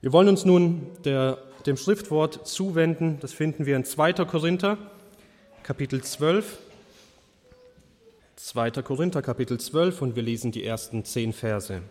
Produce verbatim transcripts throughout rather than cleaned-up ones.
Wir wollen uns nun der, dem Schriftwort zuwenden. Das finden wir in zweiter Korinther, Kapitel zwölf. zweiter Korinther, Kapitel zwölf, und wir lesen die ersten zehn Verse.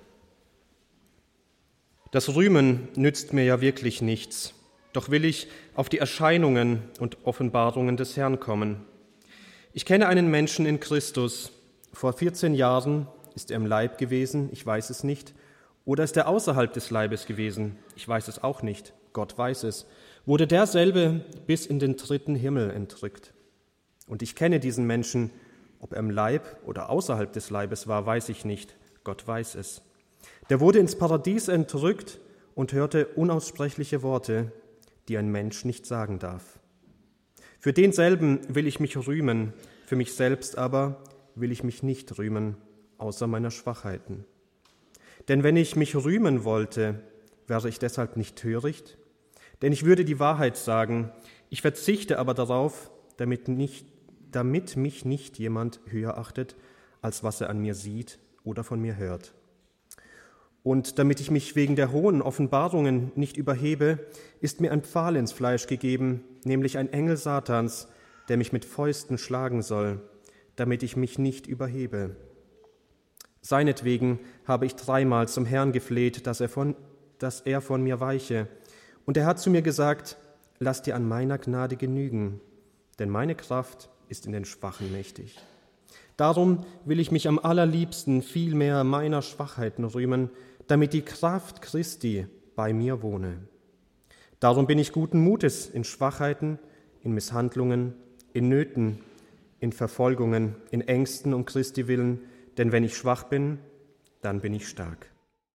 Das Rühmen nützt mir ja wirklich nichts, doch will ich auf die Erscheinungen und Offenbarungen des Herrn kommen. Ich kenne einen Menschen in Christus. Vor vierzehn Jahren ist er im Leib gewesen, ich weiß es nicht. Oder ist er außerhalb des Leibes gewesen? Ich weiß es auch nicht. Gott weiß es. Wurde derselbe bis in den dritten Himmel entrückt. Und ich kenne diesen Menschen, ob er im Leib oder außerhalb des Leibes war, weiß ich nicht. Gott weiß es. Der wurde ins Paradies entrückt und hörte unaussprechliche Worte, die ein Mensch nicht sagen darf. Für denselben will ich mich rühmen, für mich selbst aber will ich mich nicht rühmen, außer meiner Schwachheiten. Denn wenn ich mich rühmen wollte, wäre ich deshalb nicht töricht? Denn ich würde die Wahrheit sagen, ich verzichte aber darauf, damit, nicht, damit mich nicht jemand höher achtet, als was er an mir sieht oder von mir hört. Und damit ich mich wegen der hohen Offenbarungen nicht überhebe, ist mir ein Pfahl ins Fleisch gegeben, nämlich ein Engel Satans, der mich mit Fäusten schlagen soll, damit ich mich nicht überhebe. Seinetwegen habe ich dreimal zum Herrn gefleht, dass er, von, dass er von mir weiche. Und er hat zu mir gesagt, lass dir an meiner Gnade genügen, denn meine Kraft ist in den Schwachen mächtig. Darum will ich mich am allerliebsten vielmehr meiner Schwachheiten rühmen, damit die Kraft Christi bei mir wohne. Darum bin ich guten Mutes in Schwachheiten, in Misshandlungen, in Nöten, in Verfolgungen, in Ängsten um Christi willen, denn wenn ich schwach bin, dann bin ich stark.